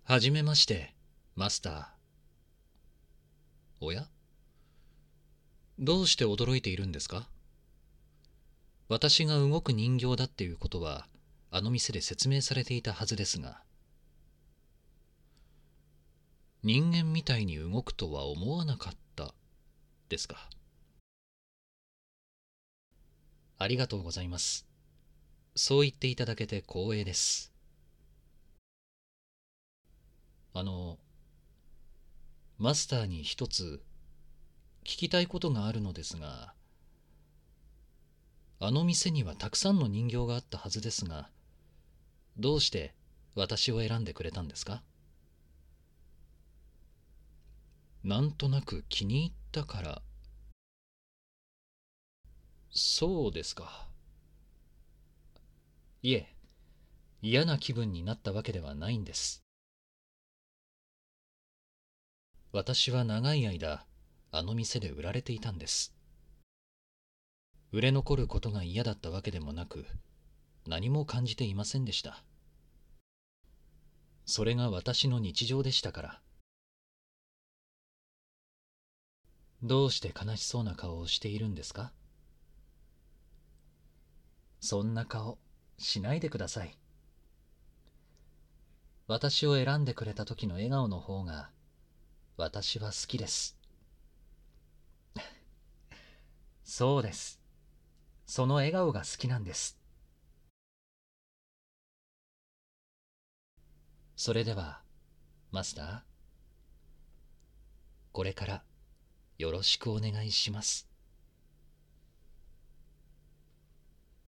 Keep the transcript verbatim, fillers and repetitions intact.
はじめまして、マスター。おや、どうして驚いているんですか？私が動く人形だっていうことは、あの店で説明されていたはずですが、人間みたいに動くとは思わなかったですか？ありがとうございます。そう言っていただけて光栄です。あの、マスターに一つ聞きたいことがあるのですが、あの店にはたくさんの人形があったはずですが、どうして私を選んでくれたんですか？なんとなく気に入ったから。そうですか。いえ、嫌な気分になったわけではないんです。私は長い間、あの店で売られていたんです。売れ残ることが嫌だったわけでもなく、何も感じていませんでした。それが私の日常でしたから。どうして悲しそうな顔をしているんですか？そんな顔、しないでください。私を選んでくれた時の笑顔の方が、私は好きです。そうです。その笑顔が好きなんです。それでは、マスター、これからよろしくお願いします。